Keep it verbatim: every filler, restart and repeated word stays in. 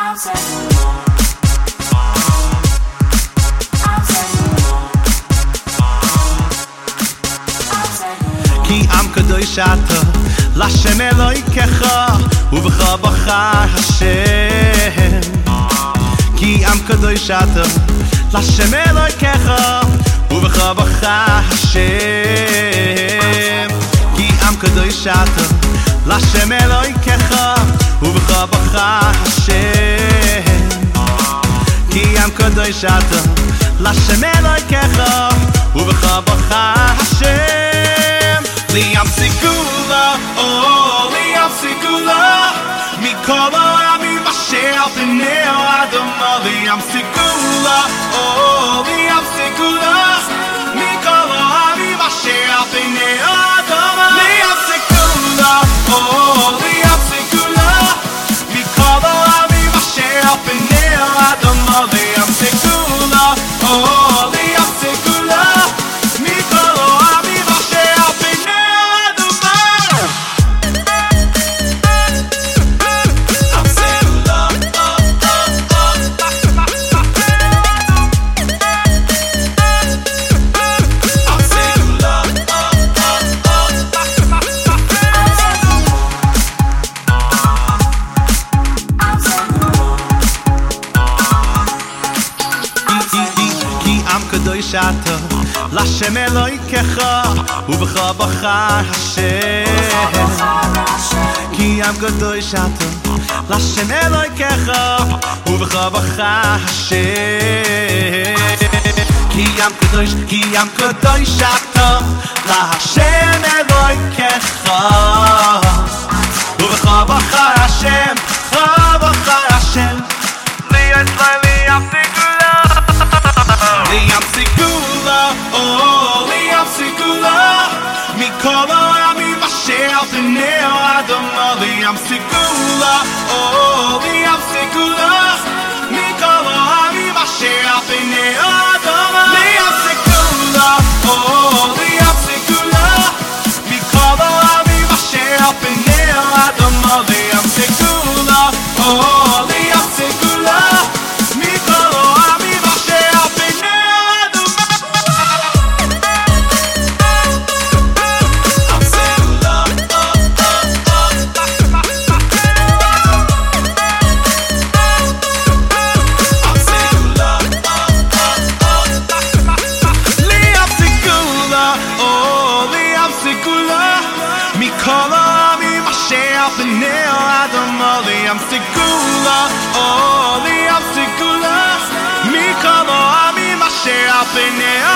כי עם קדוש אתה להשם אלוהיך ובחר השם כי עם קדוש אתה להשם אלוהיך ובחר השם כי עם קדוש אתה להשם אלוהיך ובחר השם כי עם קדוש אתה להשם אלוהיך ובחר השם ליam sigula oh liam sigula mikol העמים אשר על פני האדמה ליam sigula oh liam sigula mikol העמים אשר על פני האדמה liam sigula oh liam sigula mikol העמים אשר על פני האדמה liam sigula oh liam sigula mikol העמים אשר על פני קדוש אתה להשם אלוהיך ובחר השם כי עם קדוש אתה להשם אלוהיך ובחר השם כי עם קדוש כי עם קדוש אתה להשם אלוהיך ובחר השם ובחר השם ליאת לילי אפתיקולה ליam sigula oh liam sigula mikol העמים אשר על פני האדמה ליam sigula oh liam sigula mikol העמים אשר על פני האדמה ליam sigula oh liam sigula mikol העמים אשר על פני האדמה ליam sigula oh liam sigula mikol העמים אשר על פני כל העמים אשר על פני האדמה ליam sigula oh liam sigula מכל העמים אשר על פני